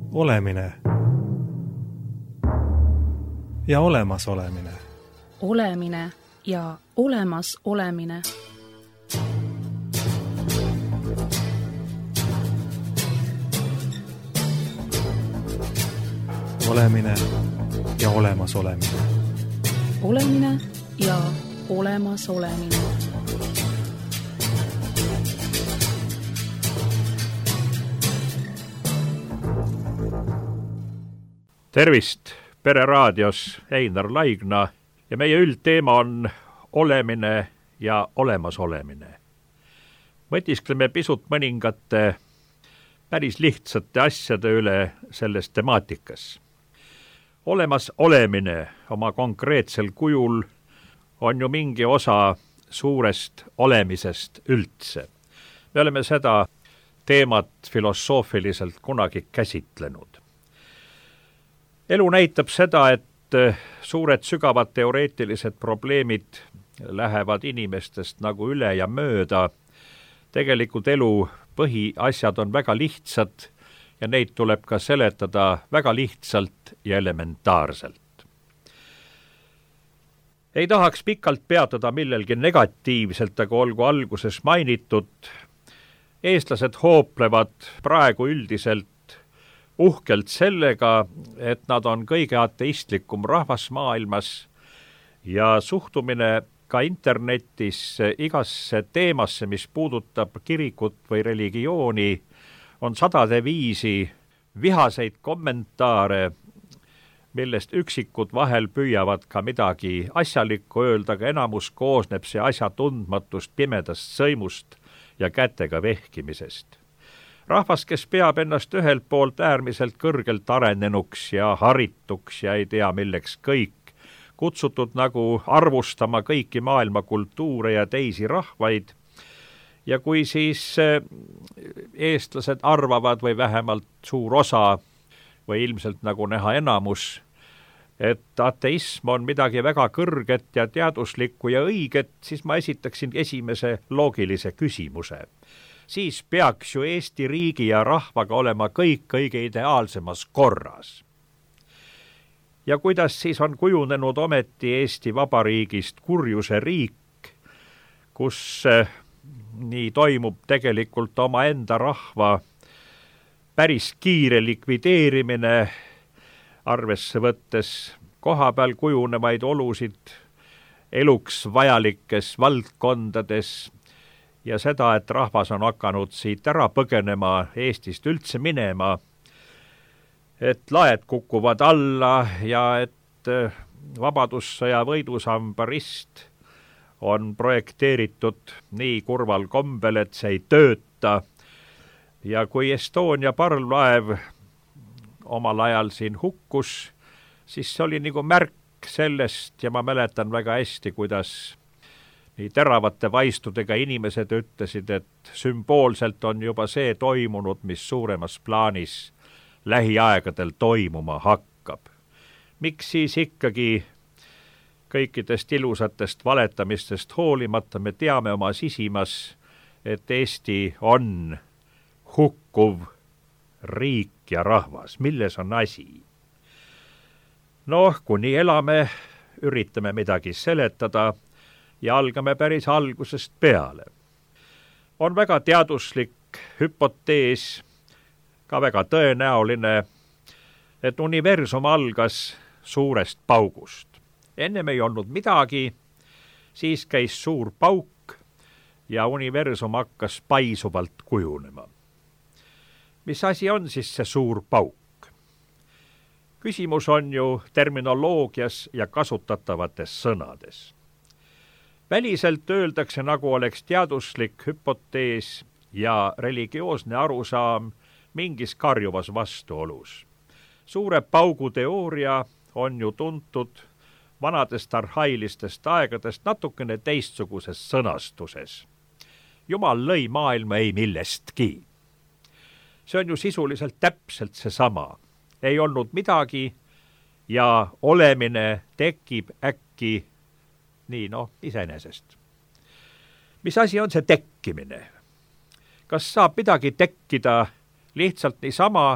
Olemine ja olemasolemine. Olemine ja olemas olemine. Olemine ja olemas olemine. Olemine ja olemas olemine. Tervist, Pereraadios Einar Laigna ja meie üldteema on olemine ja olemasolemine. Mõtiskleme pisut mõningate päris lihtsate asjade üle selles temaatikas. Olemas olemine oma konkreetsel kujul on ju mingi osa suurest olemisest üldse. Me oleme seda teemat filosoofiliselt kunagi käsitlenud. Elu näitab seda, et suured sügavad teoreetilised probleemid lähevad inimestest nagu üle ja mööda. Tegelikult elu põhiasjad on väga lihtsad ja neid tuleb ka seletada väga lihtsalt ja elementaarselt. Ei tahaks pikalt peatada millelgi negatiivselt, aga olgu alguses mainitud. Eestlased hooplevad praegu üldiselt uhkelt sellega, et nad on kõige ateistlikum rahvas maailmas ja suhtumine ka internetis igasse teemasse, mis puudutab kirikut või religiooni, on sadade viisi vihaseid kommentaare, millest üksikud vahel püüavad ka midagi asjalikku öelda, aga enamus koosneb see asjatundmatust, pimedast sõimust ja kätega vehkimisest. Rahvas, kes peab ennast ühelt poolt äärmiselt kõrgelt arenenuks ja harituks ja ei tea milleks kõik, kutsutud nagu arvustama kõiki maailma kultuure ja teisi rahvaid. Ja kui siis eestlased arvavad või vähemalt suur osa või ilmselt nagu näha enamus, et ateism on midagi väga kõrget ja teaduslikku ja õiget, siis ma esitaksin esimese loogilise küsimuse. Siis peaks ju Eesti riigi ja rahvaga olema kõik kõige ideaalsemas korras. Ja kuidas siis on kujunenud ometi Eesti Vabariigist kurjuse riik, kus nii toimub tegelikult omaenda rahva päris kiire likvideerimine, arvesse võttes kohapeal kujunevaid olusid eluks vajalikes valdkondades, ja seda, et rahvas on hakanud siit ära põgenema, Eestist üldse minema, et laed kukuvad alla ja et vabadussõja võidusamba rist on projekteeritud nii kurval kombel, et see ei tööta. Ja kui Estonia parvlaev omal ajal siin hukkus, siis see oli nagu märk sellest ja ma mäletan väga hästi, kuidas nii teravate vaistudega inimesed ütlesid, et sümboolselt on juba see toimunud, mis suuremas plaanis lähiaegadel toimuma hakkab. Miks siis ikkagi kõikidest ilusatest valetamistest hoolimata me teame oma sisimas, et Eesti on hukkuv riik ja rahvas. Milles on asi? Kuni elame, üritame midagi seletada ja algame päris algusest peale. On väga teaduslik hüpotees, ka väga tõenäoline, et universum algas suurest paugust. Ennem ei olnud midagi, siis käis suur pauk ja universum hakkas paisuvalt kujunema. Mis asi on siis see suur pauk? Küsimus on ju terminoloogias ja kasutatavates sõnades. Väliselt öeldakse, nagu oleks teaduslik hüpotees ja religioosne arusaam mingis karjuvas vastuolus. Suure paugu teooria on ju tuntud vanadest arhailistest aegadest natukene teistsuguses sõnastuses. Jumal lõi maailma ei millestki. See on ju sisuliselt täpselt seesama. Ei olnud midagi ja olemine tekib äkki nii iseenesest. Mis asi on see tekkimine? Kas saab midagi tekkida lihtsalt niisama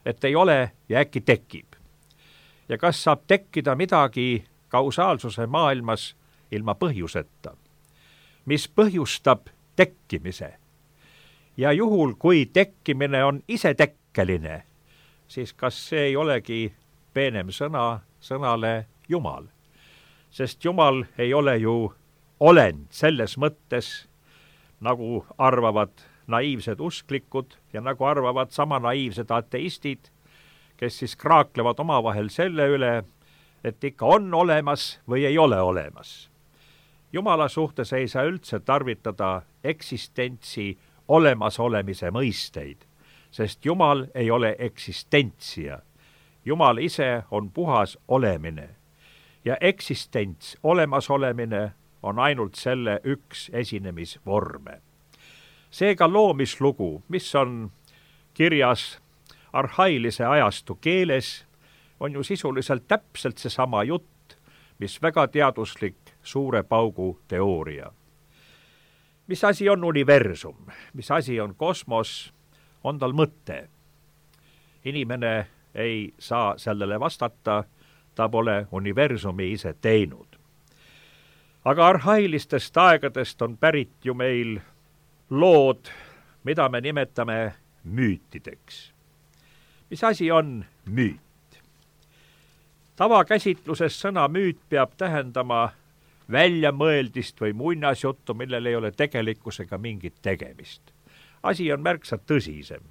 et ei ole ja äkki tekib. Ja kas saab tekkida midagi kausaalsuse maailmas ilma põhjuseta? Mis põhjustab tekkimise? Ja juhul, kui tekkimine on isetekkeline, siis kas see ei olegi peenem sõnale Jumal? Sest Jumal ei ole ju olend selles mõttes, nagu arvavad naiivsed usklikud ja nagu arvavad sama naiivsed ateistid, kes siis kraaklevad omavahel selle üle, et ikka on olemas või ei ole olemas. Jumala suhtes ei saa üldse tarvitada eksistentsi olemasolemise mõisteid, sest Jumal ei ole eksistentsija. Jumal ise on puhas olemine ja eksistents, olemasolemine on ainult selle üks esinemisvorme. Seega loomislugu, mis on kirjas arhailise ajastu keeles, on ju sisuliselt täpselt seesama jutt, mis väga teaduslik suure paugu teooria. Mis asi on universum? Mis asi on kosmos? On tal mõte? Inimene ei saa sellele vastata, ta pole universumi ise teinud. Aga arhailistest aegadest on pärit ju meil lood, mida me nimetame müütideks. Mis asi on müüt? Tavakäsitluses sõna müüt peab tähendama väljamõeldist või muinasjuttu, millel ei ole tegelikkusega mingit tegemist. Asi on märksa tõsisem.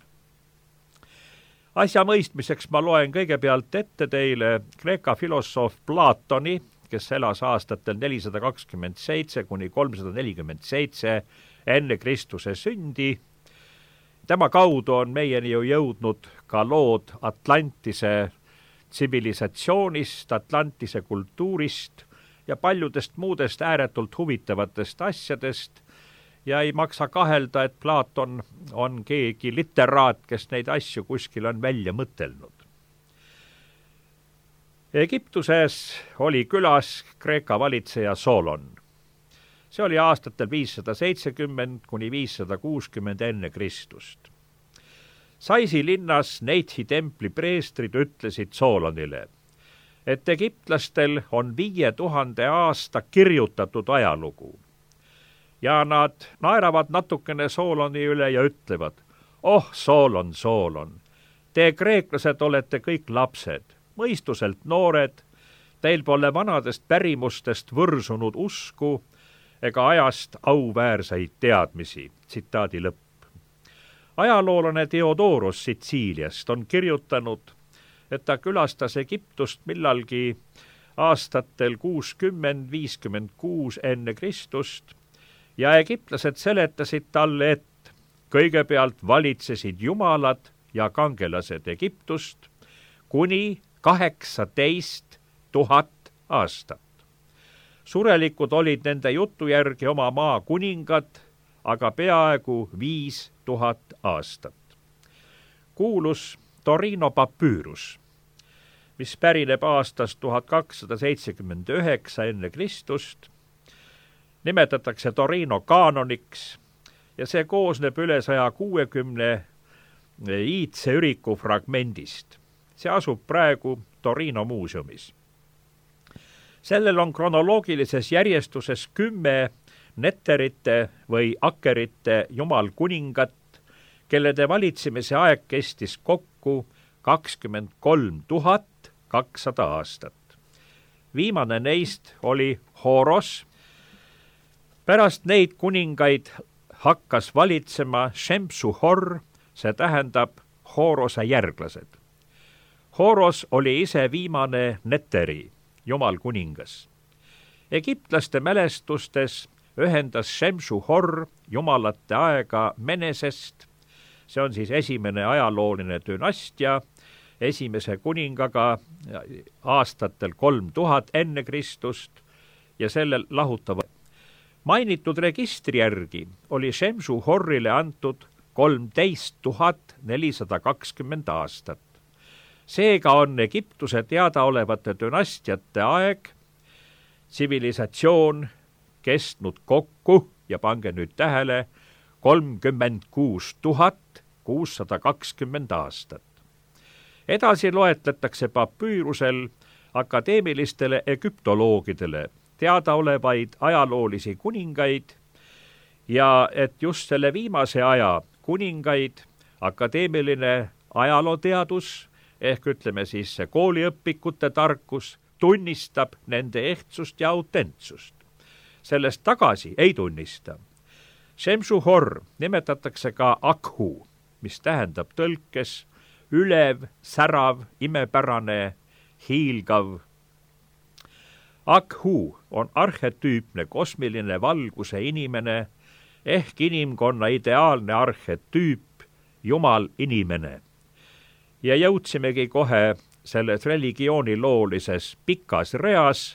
Asja mõistmiseks ma loen kõigepealt ette teile Kreeka filosoof Platoni, kes elas aastatel 427 kuni 347 enne Kristuse sündi. Tema kaudu on meieni ju jõudnud ka lood Atlantise tsivilisatsioonist, Atlantise kultuurist ja paljudest muudest ääretult huvitavatest asjadest ja ei maksa kahelda, et Platon on keegi literaat, kes neid asju kuskil on välja mõtelnud. Egiptuses oli külas Kreeka valitseja Solon. See oli aastatel 570 kuni 560 enne Kristust. Saisi linnas Neithi templi preestrid ütlesid Solonile, et egiptlastel on 5000 aasta kirjutatud ajalugu. Ja nad naeravad natukene Soloni üle ja ütlevad, Solon, Solon, te kreeklased olete kõik lapsed, mõistuselt noored, teil pole vanadest pärimustest võrsunud usku ega ajast auväärseid teadmisi. Tsitaadi lõpp. Ajaloolane Theodorus Sitsiiliast on kirjutanud, et ta külastas Egiptust millalgi aastatel 60-56 enne Kristust ja egiptlased seletasid talle, et kõigepealt valitsesid jumalad ja kangelased Egiptust kuni 18 000 aastat. Surelikud olid nende jutu järgi oma maa kuningad, aga peaaegu 5000 aastat. Kuulus Torino papüürus, mis pärineb aastast 1279 enne Kristust, nimetatakse Torino kaanoniks ja see koosneb üle 160 iidse üriku fragmendist. See asub praegu Torino muuseumis. Sellel on kronoloogilises järjestuses 10 netterite või akkerite jumalkuningat, kellede valitsemise aeg kestis kokku 23 200 aastat. Viimane neist oli Horos. Pärast neid kuningaid hakkas valitsema Shemsu-Hor, see tähendab Horose järglased. Horos oli ise viimane netteri, jumal kuningas. Egiptlaste mälestustes ühendas Shemsu-Hor jumalate aega Menesest, see on siis esimene ajalooline dünastia, esimese kuningaga aastatel 3000 enne Kristust ja sellel lahutava. Mainitud registri järgi oli Shemsu-Horrile antud 13 420 aastat. Seega on Egiptuse teadaolevate dünastiate aeg, tsivilisatsioon kestnud kokku, ja pange nüüd tähele, 36 620 aastat. edasi loetletakse papüürusel akadeemilistele egüptoloogidele teadaolevaid ajaloolisi kuningaid ja et just selle viimase aja kuningaid akadeemiline ajalooteadus ehk ütleme siis see kooliõpikute tarkus tunnistab nende ehtsust ja autentsust. Sellest tagasi ei tunnista. Šemšu-Hor nimetatakse ka Akhu, mis tähendab tõlkes ülev, särav, imepärane, hiilgav. Akhu on arhetüüpne kosmiline valguse inimene ehk inimkonna ideaalne arhetüüp, Jumal inimene. Ja jõudsimegi kohe selles religiooniloolises pikas reas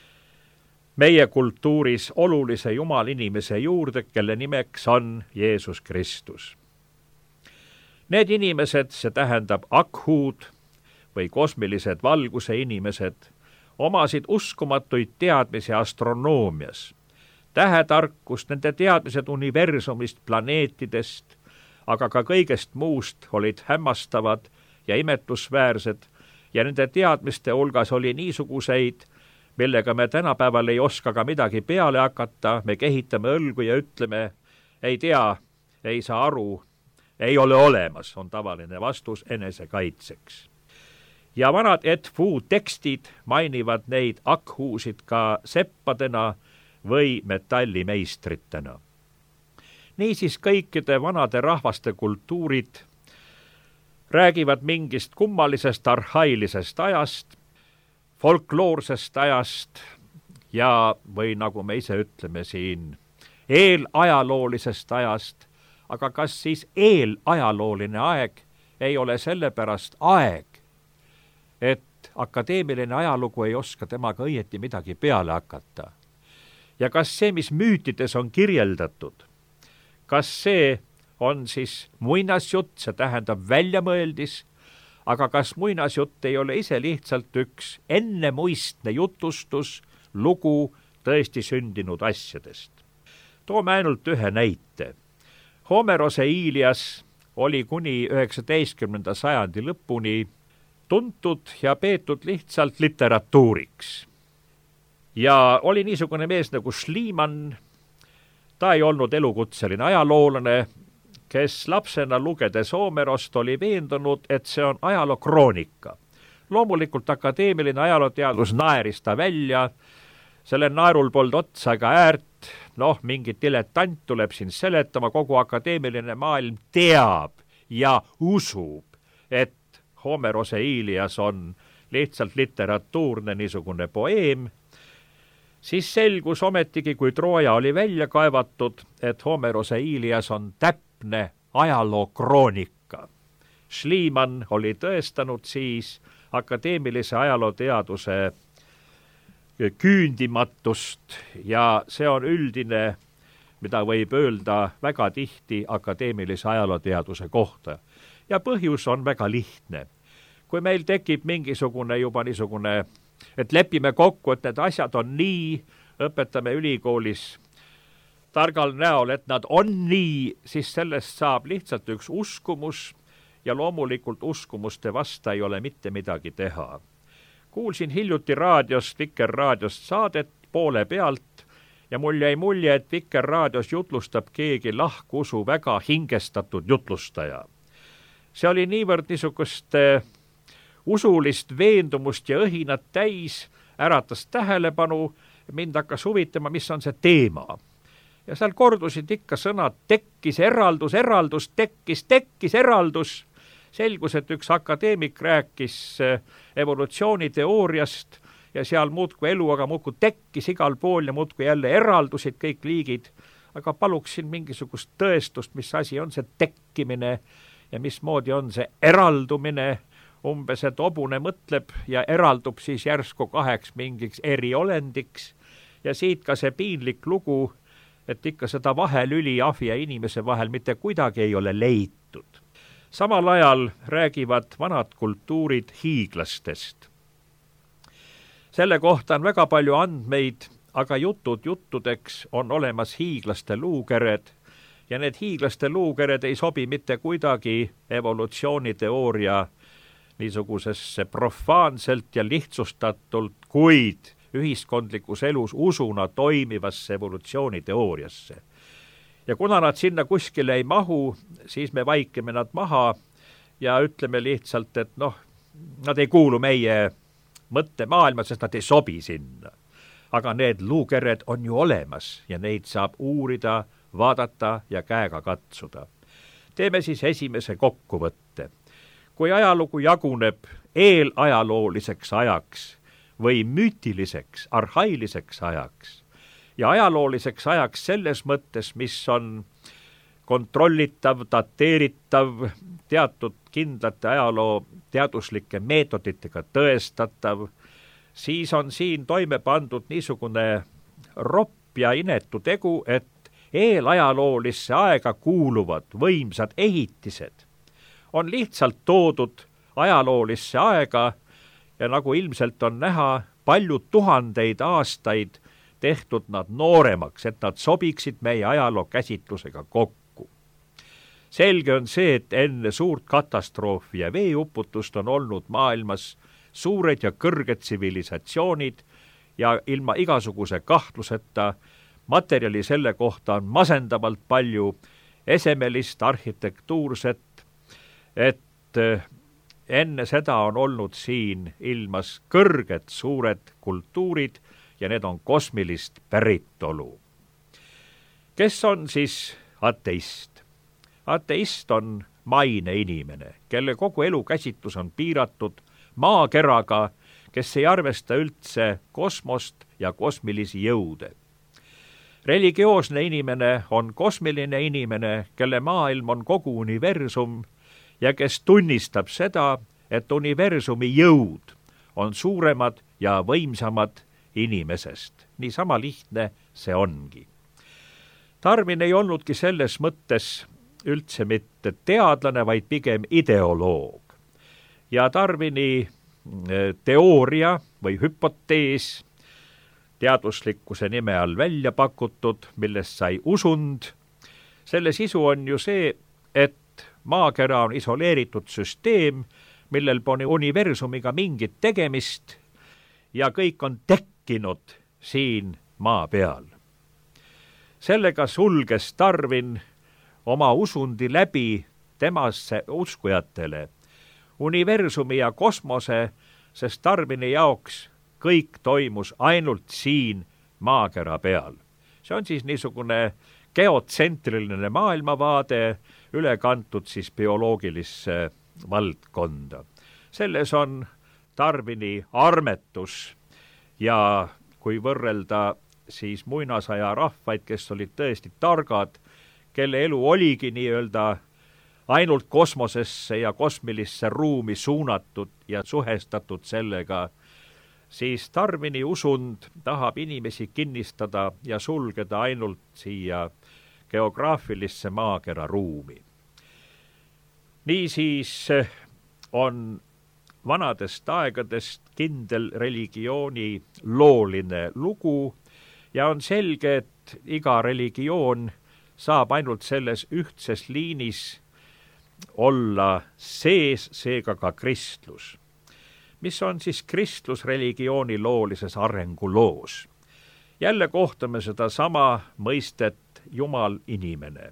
meie kultuuris olulise Jumal inimese juurde, kelle nimeks on Jeesus Kristus. Need inimesed, see tähendab Akhud või kosmilised valguse inimesed, omasid uskumatuid teadmisi astronoomias, tähetarkust, nende teadmised universumist, planeetidest, aga ka kõigest muust olid hämmastavad ja imetlusväärsed ja nende teadmiste hulgas oli niisuguseid, millega me tänapäeval ei oska ka midagi peale hakata, me kehitame õlgu ja ütleme, ei tea, ei saa aru, ei ole olemas, on tavaline vastus enesekaitseks. Ja vanad Edfu tekstid mainivad neid Akhusid ka seppadena või metallimeistritena. Niisiis kõikide vanade rahvaste kultuurid räägivad mingist kummalisest arhailisest ajast, folkloorsest ajast ja või nagu me ise ütleme siin, eelajaloolisest ajast, aga kas siis eelajalooline aeg ei ole sellepärast aeg, et akadeemiline ajalugu ei oska temaga õieti midagi peale hakata? Ja kas see, mis müütides on kirjeldatud, kas see on siis muinasjutt, see tähendab väljamõeldis, aga kas muinasjutt ei ole ise lihtsalt üks ennemuistne jutustus, lugu tõesti sündinud asjadest? Toome ainult ühe näite. Homerose Ilias oli kuni 19. sajandi lõpuni tuntud ja peetud lihtsalt literatuuriks. Ja oli niisugune mees nagu Schliemann, ta ei olnud elukutseline ajaloolane, kes lapsena lugedes Homerost oli veendunud, et see on ajalookroonika. Loomulikult akadeemiline ajalooteadus naeris ta välja, selle naerul polnud otsa ega äärt, mingi dilettant tuleb siin seletama, kogu akadeemiline maailm teab ja usub, et Homerose Ilias on lihtsalt literatuurne niisugune poeem. Siis selgus ometigi, kui Trooja oli välja kaevatud, et Homerose Ilias on täpne ajalookroonika. Schliemann oli tõestanud siis akadeemilise ajalooteaduse küündimatust ja see on üldine, mida võib öelda väga tihti akadeemilise ajalooteaduse kohta. Ja põhjus on väga lihtne. Kui meil tekib mingisugune juba niisugune, et lepime kokku, et need asjad on nii, õpetame ülikoolis targal näol, et nad on nii, siis sellest saab lihtsalt üks uskumus ja loomulikult uskumuste vasta ei ole mitte midagi teha. Kuulsin hiljuti raadiost, Vikerraadiost saadet poole pealt ja mul jäi mulje, et Vikerraadios jutlustab keegi lahkuusu väga hingestatud jutlustaja. See oli niivõrd niisugust usulist veendumust ja õhinat täis, äratas tähelepanu, mind hakkas huvitama, mis on see teema. Ja seal kordusid ikka sõnad tekkis eraldus, tekkis eraldus. Selgus, et üks akadeemik rääkis evolutsiooniteooriast ja seal muudkui elu, aga muudkui tekkis igal pool ja muudkui jälle eraldusid kõik liigid. Aga paluksin mingisugust tõestust, mis asi on see tekkimine ja mismoodi on see eraldumine. Umbes, et hobune mõtleb ja eraldub siis järsku kaheks mingiks eriolendiks ja siit ka see piinlik lugu, et ikka seda vahelüli ahvi ja inimese vahel mitte kuidagi ei ole leitud. Samal ajal räägivad vanad kultuurid hiiglastest. Selle kohta on väga palju andmeid, aga juttudeks on olemas hiiglaste luukered ja need hiiglaste luukered ei sobi mitte kuidagi evolutsiooniteooria niisugusesse profaanselt ja lihtsustatult, kuid ühiskondlikus elus usuna toimivasse evolutsiooniteooriasse. Ja kuna nad sinna kuskile ei mahu, siis me vaikime nad maha ja ütleme lihtsalt, et nad ei kuulu meie mõttemaailma, sest nad ei sobi sinna. Aga need luukered on ju olemas ja neid saab uurida, vaadata ja käega katsuda. Teeme siis esimese kokkuvõtte. Kui ajalugu jaguneb eelajalooliseks ajaks või müütiliseks, arhailiseks ajaks ja ajalooliseks ajaks selles mõttes, mis on kontrollitav, dateeritav, teatud kindlate ajaloo teaduslike meetoditega tõestatav, siis on siin toime pandud niisugune ropp ja inetu tegu, et eelajaloolisse aega kuuluvad võimsad ehitised on lihtsalt toodud ajaloolisse aega ja nagu ilmselt on näha, palju tuhandeid aastaid tehtud nad nooremaks, et nad sobiksid meie ajaloo käsitlusega kokku. Selge on see, et enne suurt katastroofi ja veeuputust on olnud maailmas suured ja kõrged tsivilisatsioonid ja ilma igasuguse kahtluseta materjali selle kohta on masendavalt palju esemelist arhitektuurset, et enne seda on olnud siin ilmas kõrged suured kultuurid ja need on kosmilist päritolu. Kes on siis ateist? Ateist on maine inimene, kelle kogu elukäsitlus on piiratud maakeraga, kes ei arvesta üldse kosmost ja kosmilisi jõude. Religioosne inimene on kosmiline inimene, kelle maailm on kogu universum ja kes tunnistab seda, et universumi jõud on suuremad ja võimsamad inimesest. Niisama lihtne see ongi. Darwin ei olnudki selles mõttes üldse mitte teadlane, vaid pigem ideoloog. Ja Darwini teooria või hüpotees, teaduslikkuse nime all välja pakutud, millest sai usund, selle sisu on ju see, et maakera on isoleeritud süsteem, millel pole universumiga mingit tegemist ja kõik on tekkinud siin maa peal. Sellega sulges Darwin oma usundi läbi temasse uskujatele universumi ja kosmose, sest Darwini jaoks kõik toimus ainult siin maakera peal. See on siis niisugune geotsentriline maailmavaade, üle kantud siis bioloogilisse valdkonda. Selles on Darwini armetus ja kui võrrelda siis muinasaja rahvaid, kes olid tõesti targad, kelle elu oligi nii-öelda ainult kosmosesse ja kosmilisse ruumi suunatud ja suhestatud sellega, siis Darwini usund tahab inimesi kinnistada ja sulgeda ainult siia geograafilisse maakera ruumi. Niisiis on vanadest aegadest kindel religiooni looline lugu ja on selge, et iga religioon saab ainult selles ühtses liinis olla sees, seega ka kristlus. Mis on siis kristlus religiooni loolises arenguloos? Jälle kohtame seda sama mõistet Jumal inimene.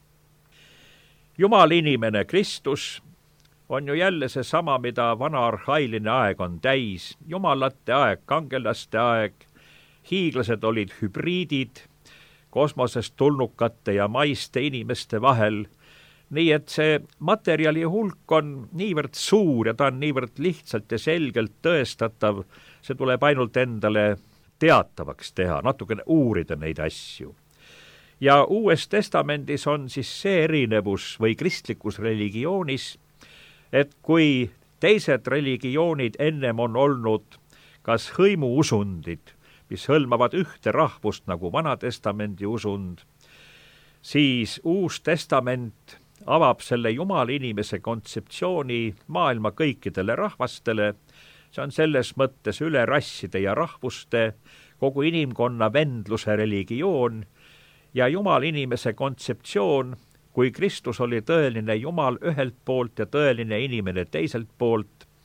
Jumal inimene Kristus on ju jälle see sama, mida vana arhailine aeg on täis. Jumalate aeg, kangelaste aeg, hiiglased olid hübriidid kosmosest tulnukate ja maiste inimeste vahel. Nii et see materjali hulk on niivõrd suur ja ta on niivõrd lihtsalt ja selgelt tõestatav, see tuleb ainult endale teatavaks teha, natukene uurida neid asju. Ja Uues Testamendis on siis see erinevus või kristlikus religioonis, et kui teised religioonid ennem on olnud kas hõimuusundid, mis hõlmavad ühte rahvust nagu Vana-testamendi usund, siis Uus Testament avab selle Jumala inimese kontseptsiooni maailma kõikidele rahvastele. See on selles mõttes üle rasside ja rahvuste, kogu inimkonna vendluse religioon ja Jumala inimese kontseptsioon, kui Kristus oli tõeline Jumal ühelt poolt ja tõeline inimene teiselt poolt,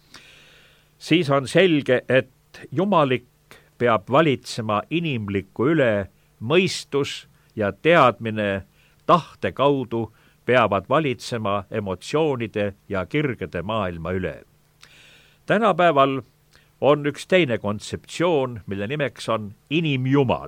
siis on selge, et jumalik peab valitsema inimlikku üle, mõistus ja teadmine tahte kaudu peavad valitsema emotsioonide ja kirgede maailma üle. Tänapäeval on üks teine kontseptsioon, mille nimeks on inimjumal.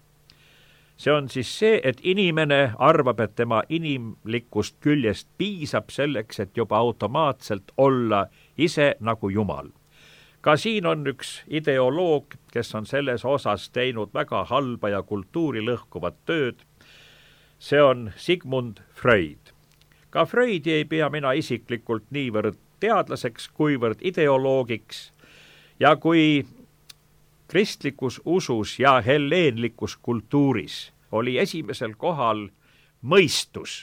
See on siis see, et inimene arvab, et tema inimlikust küljest piisab selleks, et juba automaatselt olla ise nagu jumal. Ka siin on üks ideoloog, kes on selles osas teinud väga halba ja kultuuri lõhkuvat tööd. See on Sigmund Freud. Ka Freudi ei pea mina isiklikult niivõrd teadlaseks, kuivõrd ideoloogiks. Ja kui kristlikus usus ja helleenlikus kultuuris oli esimesel kohal mõistus,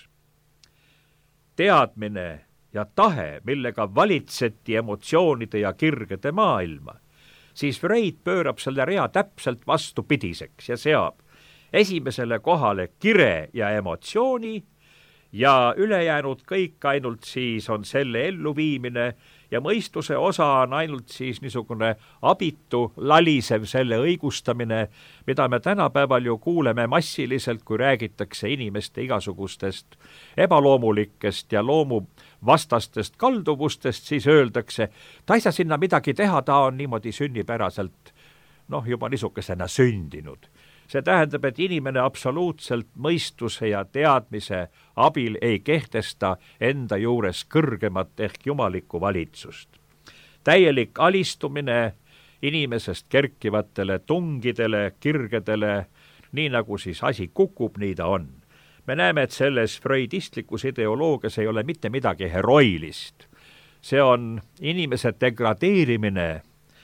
teadmine ja tahe, millega valitseti emotsioonide ja kirgede maailma, siis Freud pöörab selle rea täpselt vastupidiseks ja seab esimesele kohale kire ja emotsiooni ja ülejäänud kõik ainult siis on selle elluviimine ja mõistuse osa on ainult siis niisugune abitu, lalisev selle õigustamine, mida me tänapäeval ju kuuleme massiliselt, kui räägitakse inimeste igasugustest ebaloomulikest ja loomuvastastest kalduvustest, siis öeldakse, ta ei saa sinna midagi teha, ta on niimoodi sünnipäraselt, juba niisugusena sündinud. See tähendab, et inimene absoluutselt mõistuse ja teadmise abil ei kehtesta enda juures kõrgemat ehk jumalikku valitsust. Täielik alistumine inimesest kerkivatele tungidele, kirgedele, nii nagu siis asi kukub, nii ta on. Me näeme, et selles freudistlikus ideoloogias ei ole mitte midagi heroilist. See on inimese degradeerimine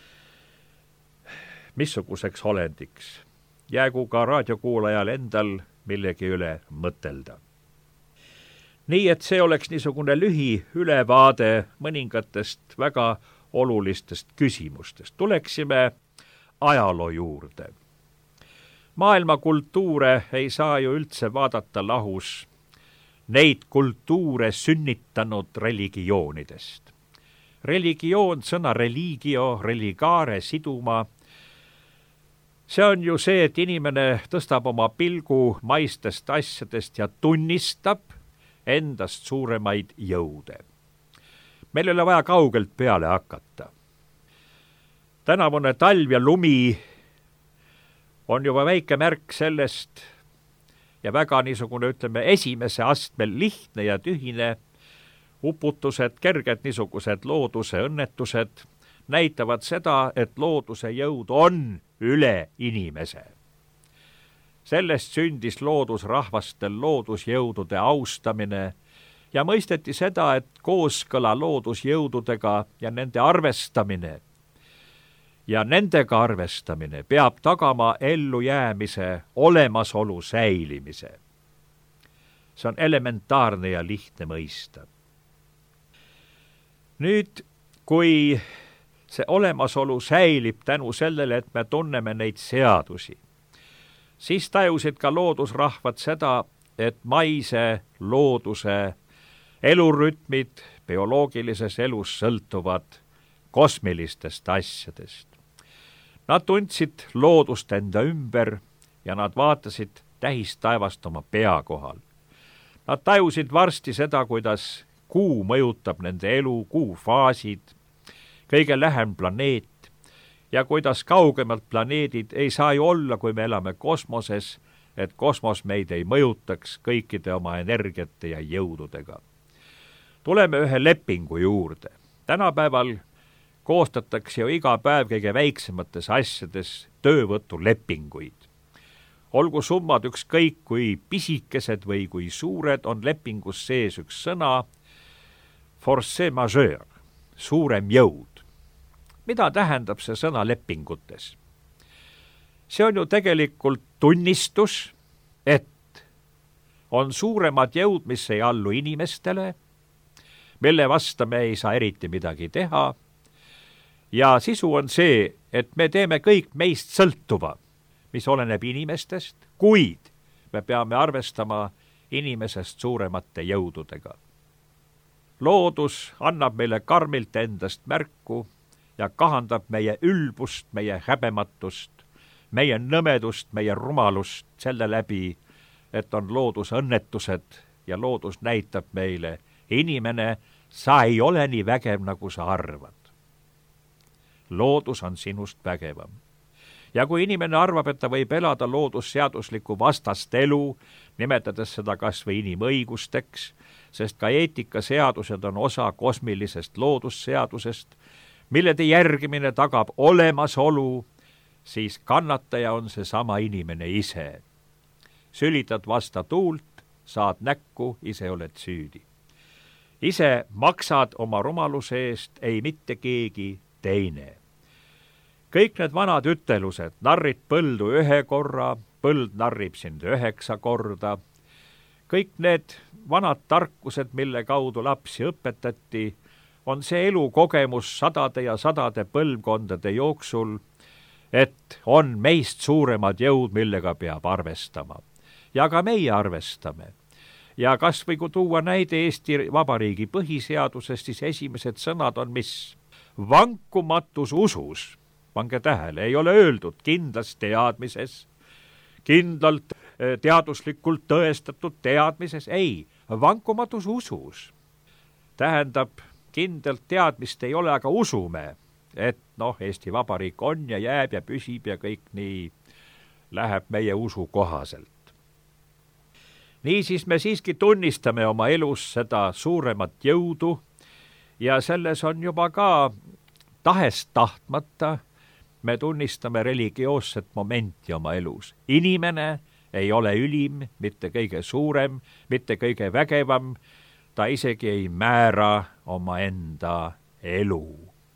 missuguseks olendiks. Jäägu ka raadiokuulajal endal millegi üle mõtelda. Nii et see oleks niisugune lühiülevaade mõningatest väga olulistest küsimustest. Tuleksime ajaloo juurde. Maailma kultuure ei saa ju üldse vaadata lahus neid kultuure sünnitanud religioonidest. Religioon, sõna religio, religare, siduma, see on ju see, et inimene tõstab oma pilgu maistest asjadest ja tunnistab endast suuremaid jõude. Meil ei ole vaja kaugelt peale hakata. Tänavune talv ja lumi on juba väike märk sellest ja väga niisugune, ütleme, esimese astmel lihtne ja tühine uputused, kerged niisugused looduse õnnetused näitavad seda, et looduse jõud on üle inimese. Sellest sündis loodusrahvastel loodusjõudude austamine ja mõisteti seda, et kooskõla loodusjõududega ja nende arvestamine ja nendega arvestamine peab tagama ellujäämise, olemasolu säilimise. See on elementaarne ja lihtne mõista. Nüüd, kui see olemasolu säilib tänu sellele, et me tunneme neid seadusi, siis tajusid ka loodusrahvad seda, et maise looduse elurütmid bioloogilises elus sõltuvad kosmilistest asjadest. Nad tundsid loodust enda ümber ja nad vaatasid tähistaevast oma pea kohal. Nad tajusid varsti seda, kuidas kuu mõjutab nende elu, kuu faasid, kõige lähem planeet ja kuidas kaugemalt planeedid ei saa ju olla, kui me elame kosmoses, et kosmos meid ei mõjutaks kõikide oma energiate ja jõududega. Tuleme ühe lepingu juurde. Tänapäeval koostatakse ju iga päev kõige väiksemates asjades töövõtulepinguid. Olgu summad ükskõik kui pisikesed või kui suured, on lepingus sees üks sõna force majeure, suurem jõud. Mida tähendab see sõna lepingutes? See on ju tegelikult tunnistus, et on suuremad jõud, mis ei allu inimestele, mille vastu me ei saa eriti midagi teha, ja sisu on see, et me teeme kõik meist sõltuva, mis oleneb inimestest, kuid me peame arvestama inimesest suuremate jõududega. Loodus annab meile karmilt endast märku ja kahandab meie ülbust, meie häbematust, meie nõmedust, meie rumalust selle läbi, et on loodusõnnetused ja loodus näitab meile, inimene, sa ei ole nii vägev, nagu sa arvad. Loodus on sinust vägevam. Ja kui inimene arvab, et ta võib elada loodusseadusliku vastast elu, nimetades seda kas või inimõigusteks, sest ka eetikaseadused on osa kosmilisest loodusseadusest, millede järgimine tagab olemasolu, siis kannataja on seesama inimene ise. Sülitad vasta tuult, saad näkku, ise oled süüdi. Ise maksad oma rumaluse eest, ei mitte keegi teine. Kõik need vanad ütelused, narrid põldu 1 korra, põld narrib sind 9 korda, kõik need vanad tarkused, mille kaudu lapsi õpetati, on see elukogemus sadade ja sadade põlvkondade jooksul, et on meist suuremad jõud, millega peab arvestama. Ja ka meie arvestame. Ja kas või kui tuua näide Eesti Vabariigi põhiseadusest, siis esimesed sõnad on mis? Vankumatus usus. Pange tähele, ei ole öeldud kindlas teadmises, kindlalt teaduslikult tõestatud teadmises, ei, vankumatus usus. Tähendab, kindlalt teadmist ei ole, aga usume, et Eesti Vabariik on ja jääb ja püsib ja kõik nii läheb meie usu kohaselt. Niisiis me siiski tunnistame oma elus seda suuremat jõudu ja selles on juba ka tahest tahtmata me tunnistame religioosset momenti oma elus. Inimene ei ole ülim, mitte kõige suurem, mitte kõige vägevam, ta isegi ei määra oma enda elu.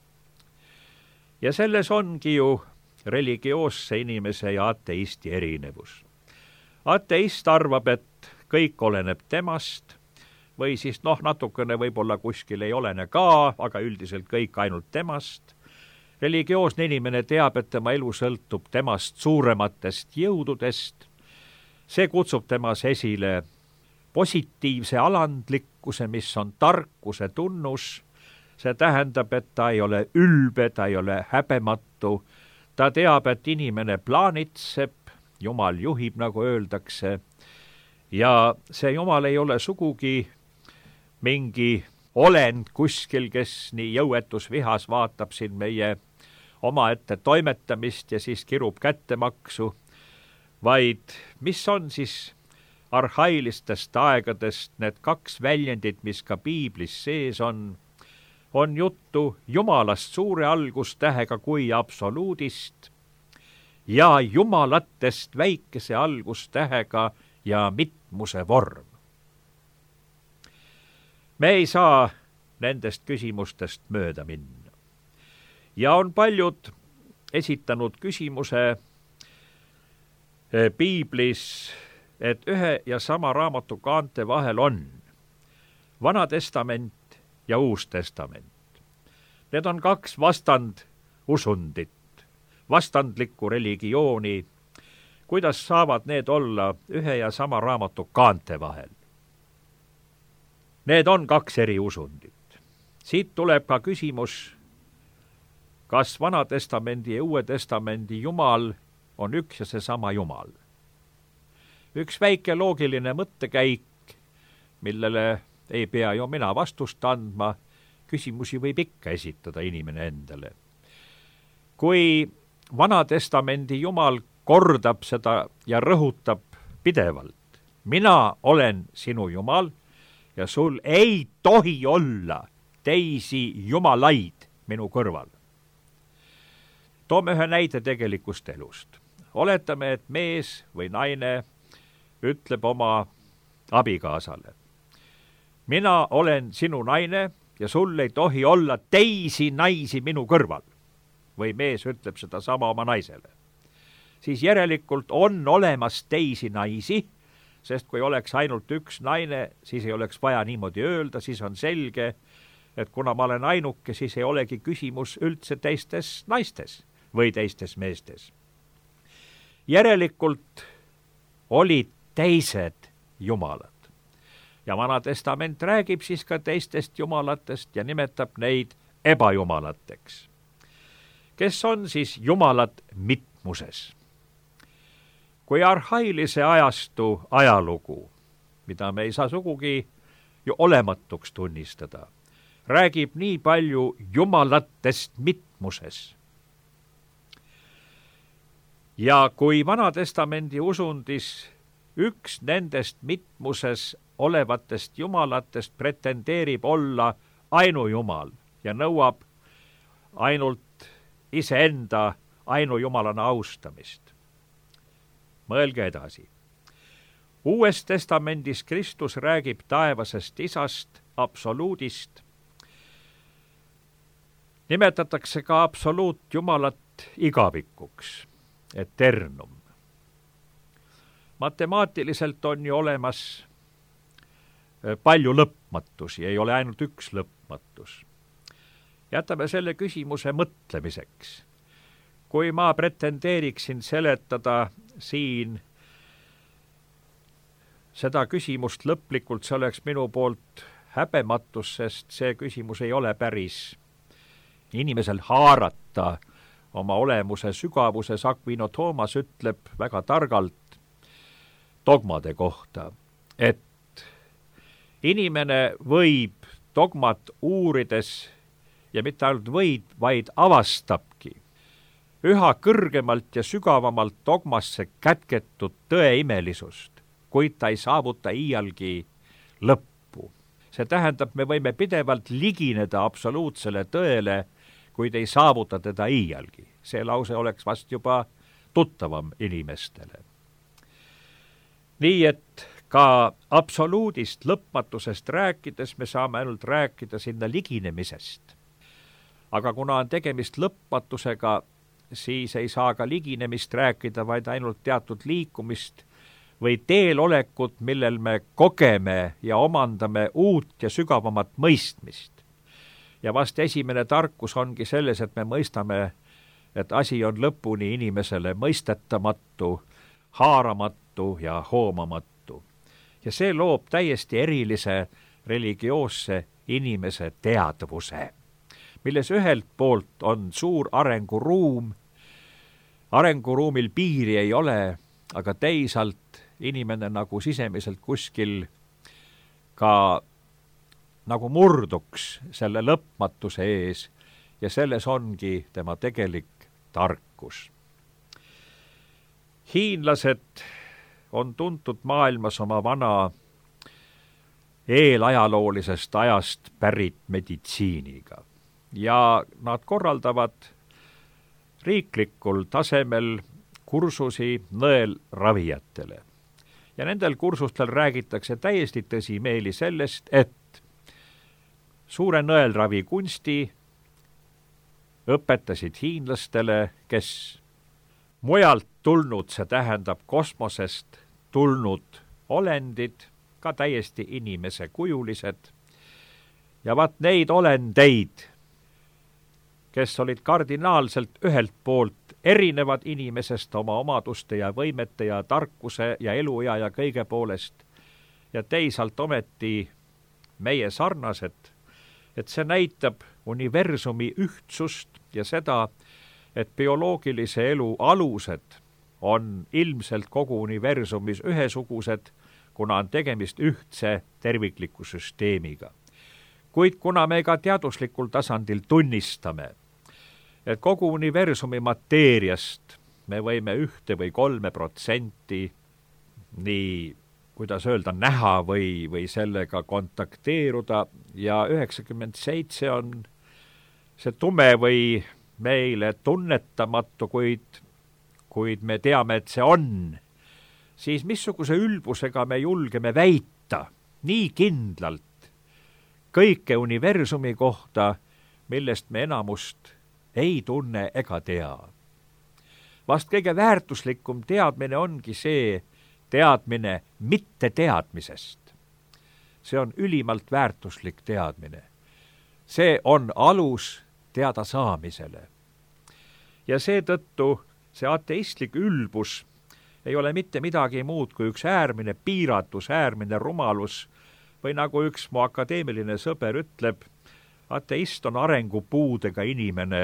Ja selles ongi ju religioosse inimese ja ateisti erinevus. Ateist arvab, et kõik oleneb temast või siis natukene võib-olla kuskil ei olene ka, aga üldiselt kõik ainult temast. Religioosne inimene teab, et tema elu sõltub temast suurematest jõududest. See kutsub temas esile positiivse alandlikkuse, mis on tarkuse tunnus. See tähendab, et ta ei ole ülbe, ta ei ole häbematu. Ta teab, et inimene plaanitseb, Jumal juhib, nagu öeldakse. Ja see Jumal ei ole sugugi mingi olend kuskil, kes nii jõuetus vihas vaatab siin meie omaette toimetamist ja siis kirub kättemaksu, vaid mis on siis arhailistest aegadest need 2 väljendit, mis ka piiblis sees on juttu Jumalast suure algustähega kui absoluudist ja Jumalatest väikese algustähega ja mitmuse vorm. Me ei saa nendest küsimustest mööda minna. Ja on paljud esitanud küsimuse piiblis, et ühe ja sama raamatu kaante vahel on Vana Testament ja Uus Testament. Need on 2 vastandusundit, vastandlikku religiooni. Kuidas saavad need olla ühe ja sama raamatu kaante vahel? Need on 2 eri usundit. Siit tuleb ka küsimus, kas Vana Testamendi ja Uue Testamendi Jumal on üks ja seesama Jumal. Üks väike loogiline mõttekäik, millele ei pea ju mina vastust andma, küsimusi võib ikka esitada inimene endale. Kui Vana Testamendi Jumal kordab seda ja rõhutab pidevalt, mina olen sinu Jumal ja sul ei tohi olla teisi jumalaid minu kõrval. Toome ühe näide tegelikust elust. Oletame, et mees või naine ütleb oma abikaasale, mina olen sinu naine ja sul ei tohi olla teisi naisi minu kõrval. Või mees ütleb seda sama oma naisele. Siis järelikult on olemas teisi naisi, sest kui oleks ainult üks naine, siis ei oleks vaja niimoodi öelda, siis on selge, et kuna ma olen ainuke, siis ei olegi küsimus üldse teistes naistes või teistes meestes. Järelikult olid teised jumalad. Ja Vana Testament räägib siis ka teistest jumalatest ja nimetab neid ebajumalateks. kes on siis jumalad mitmuses. Kui arhailise ajastu ajalugu, mida me ei saa sugugi ju olematuks tunnistada, räägib nii palju jumalatest mitmuses. Ja kui Vana-testamendi usundis üks nendest mitmuses olevatest jumalatest pretendeerib olla ainujumal ja nõuab ainult iseenda ainujumalana austamist. Mõelge edasi. Uues testamendis Kristus räägib taevasest isast, absoluudist. Nimetatakse ka absoluutjumalat igavikuks, eternum. Matemaatiliselt on ju olemas palju lõpmatusi, ei ole ainult üks lõpmatus. Jätame selle küsimuse mõtlemiseks. Kui ma pretendeeriksin seletada siin seda küsimust lõplikult, see oleks minu poolt häbematus, sest see küsimus ei ole päris inimesel haarata oma olemuse sügavuses. Aquino Toomas ütleb väga targalt dogmade kohta, et inimene võib dogmat uurides ja mitte ainult vaid avastabki üha kõrgemalt ja sügavamalt dogmasse kätketud tõe imelisust, kuid ta ei saavuta iialgi lõppu. See tähendab, me võime pidevalt ligineda absoluutsele tõele, kuid ei saavuta teda iialgi. See lause oleks vast juba tuttavam inimestele. Nii et ka absoluudist lõpmatusest rääkides me saame ainult rääkida sinna liginemisest. Aga kuna on tegemist lõpmatusega, siis ei saa ka liginemist rääkida, vaid ainult teatud liikumist või teel olekut, millel me kogeme ja omandame uut ja sügavamat mõistmist. Ja vast esimene tarkus ongi selles, et me mõistame, et asi on lõpuni inimesele mõistetamatu, haaramatu ja hoomamatu. Ja see loob täiesti erilise religioosse inimese teadvuse, milles ühelt poolt on suur arenguruum, arenguruumil piiri ei ole, aga teisalt inimene nagu sisemiselt kuskil ka nagu murduks selle lõpmatuse ees ja selles ongi tema tegelik tarkus. Hiinlased on tuntud maailmas oma vana eelajaloolisest ajast pärit meditsiiniga. Ja nad korraldavad riiklikul tasemel kursusi nõelravijatele. Ja nendel kursustel räägitakse täiesti tõsimeeli sellest, et suure nõelravi kunsti õpetasid hiinlastele, kes mujalt tulnud, see tähendab kosmosest tulnud olendid, ka täiesti inimese kujulised. Ja vaat neid olendeid, kes olid kardinaalselt ühelt poolt erinevad inimesest oma omaduste ja võimete ja tarkuse ja eluea ja kõige poolest, ja teisalt ometi meie sarnased, et see näitab universumi ühtsust ja seda, et bioloogilise elu alused on ilmselt kogu universumis ühesugused, kuna on tegemist ühtse tervikliku süsteemiga. Kuid kuna me ka teaduslikul tasandil tunnistame, et kogu universumi mateeriast me võime 1 või 3% nii, kuidas öelda, näha või sellega kontakteeruda ja 97% on see tume või meile tunnetamatu, kuid me teame, et see on, siis missuguse ülbusega me julgeme väita nii kindlalt kõike universumi kohta, millest me enamust ei tunne ega tea. Vast kõige väärtuslikum teadmine ongi see teadmine mitte teadmisest. See on ülimalt väärtuslik teadmine. See on alus teada saamisele. Ja seetõttu see ateistlik ülbus ei ole mitte midagi muud kui üks äärmine piiratus, äärmine rumalus või nagu üks mu akadeemiline sõber ütleb, ateist on arengupuudega inimene,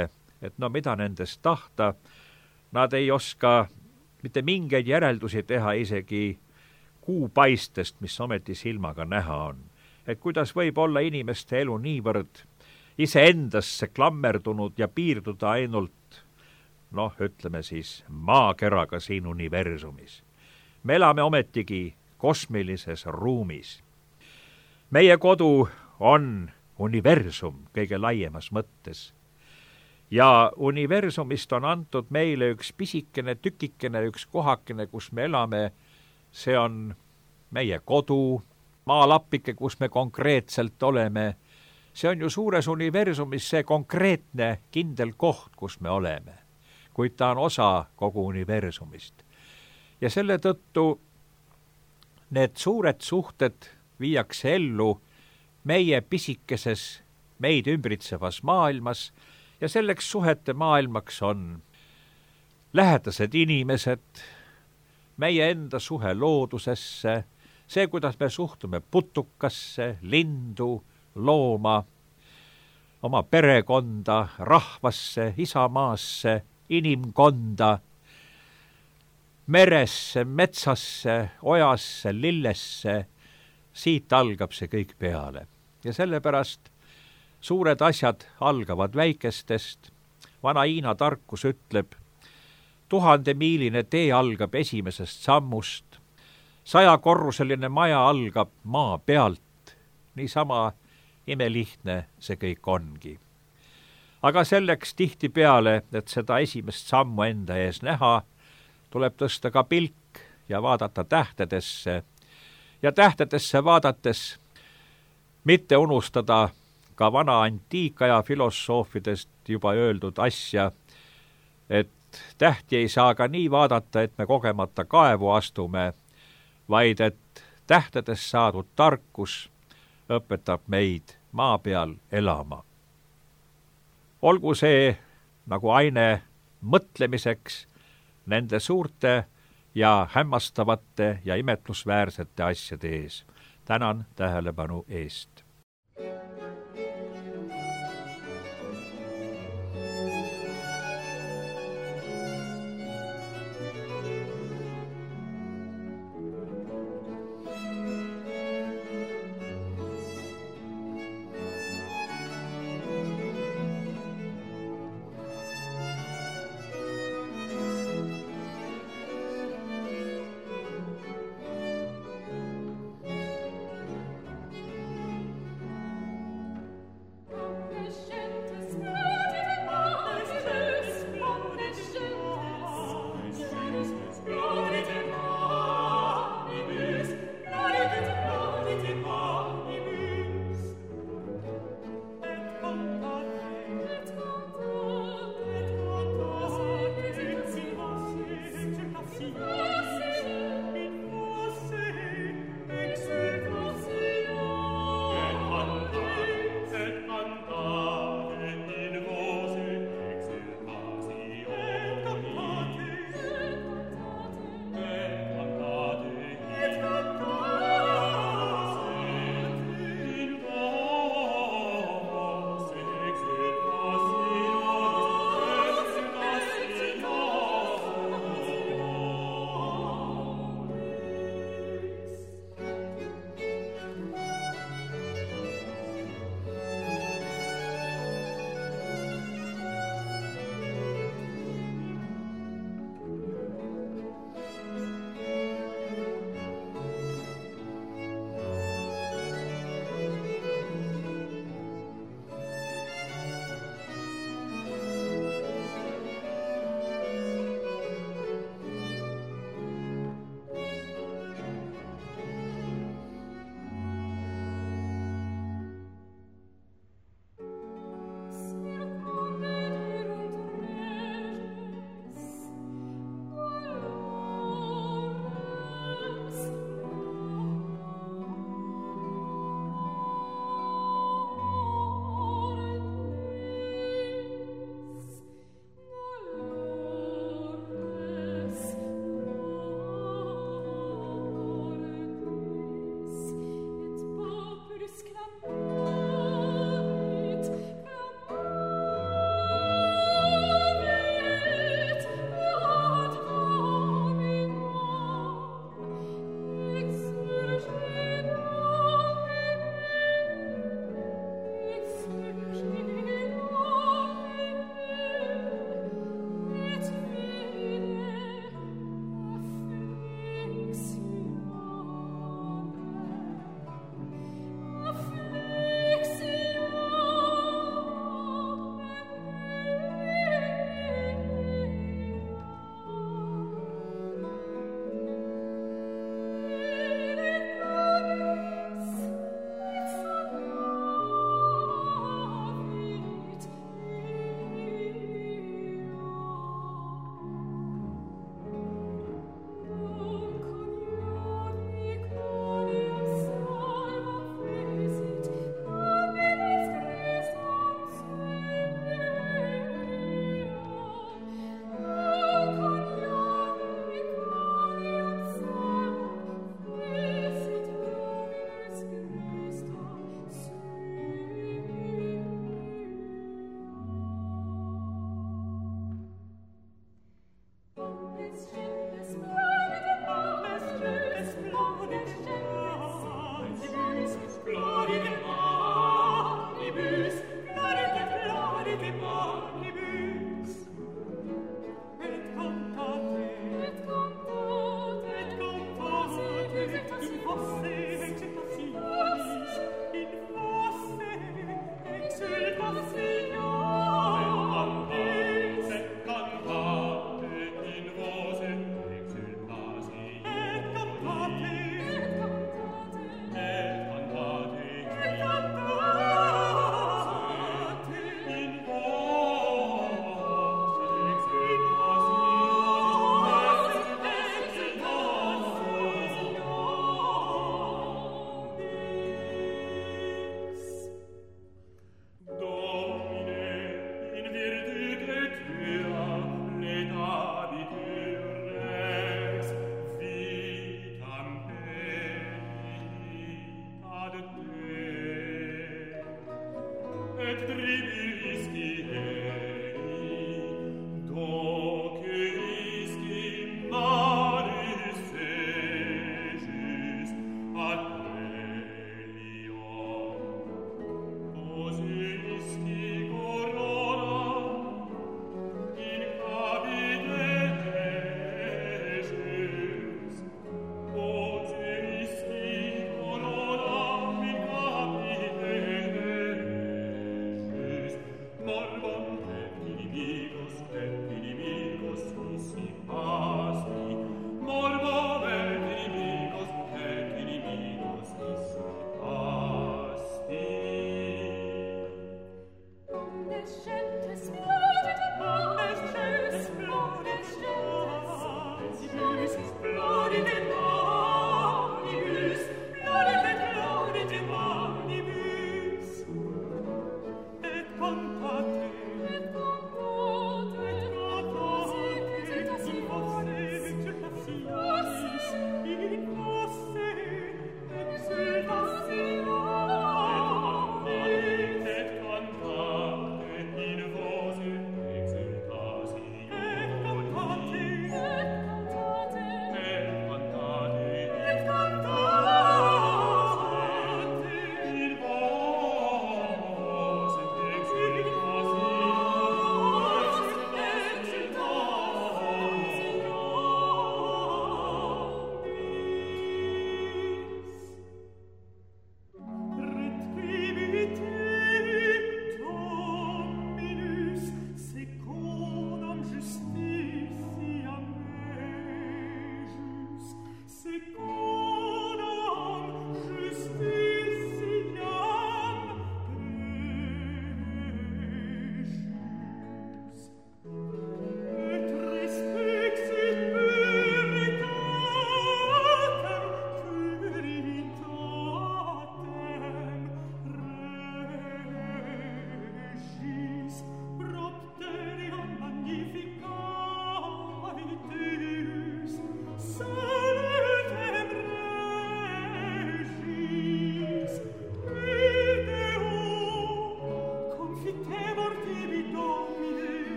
et no mida nendest tahta, nad ei oska mitte mingeid järeldusi teha isegi kuupaistest, mis ometi silmaga näha on. Et kuidas võib olla inimeste elu niivõrd iseendasse klammerdunud ja piirduda ainult, ütleme siis, maakeraga siin universumis. Me elame ometigi kosmilises ruumis. Meie kodu on universum kõige laiemas mõttes. Ja universumist on antud meile üks pisikene tükikene, üks kohakene, kus me elame. See on meie kodu, maalappike, kus me konkreetselt oleme. See on ju suures universumis see konkreetne kindel koht, kus me oleme, kuid ta on osa kogu universumist. Ja selle tõttu need suured suhted viiakse ellu meie pisikeses, meid ümbritsevas maailmas ja selleks suhete maailmaks on lähedased inimesed, meie enda suhe loodusesse, see, kuidas me suhtume putukasse, lindu, looma, oma perekonda, rahvasse, isamaasse, inimkonda, meresse, metsasse, ojasse, lillesse, siit algab see kõik peale. Ja sellepärast suured asjad algavad väikestest. Vana Hiina tarkus ütleb, 1000-miiline tee algab esimesest sammust, 100-korruseline maja algab maa pealt. Niisama imelihtne see kõik ongi. Aga selleks tihtipeale, et seda esimest sammu enda ees näha, tuleb tõsta ka pilk ja vaadata tähtedesse. Ja tähtedesse vaadates mitte unustada ka vana antiikaja filosoofidest juba öeldud asja, et tähti ei saa ka nii vaadata, et me kogemata kaevu astume, vaid et tähtedest saadud tarkus õpetab meid maa peal elama. Olgu see nagu aine mõtlemiseks nende suurte ja hämmastavate ja imetlusväärsete asjade ees. Tänan tähelepanu eest. Oh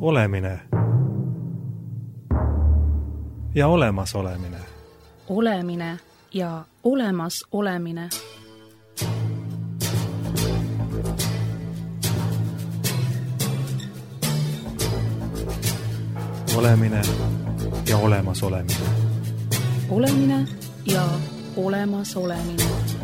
Olemine ja olemasolemine. Olemine ja olemas olemine. Olemine ja olemas olemine. Olemine ja olemas olemine.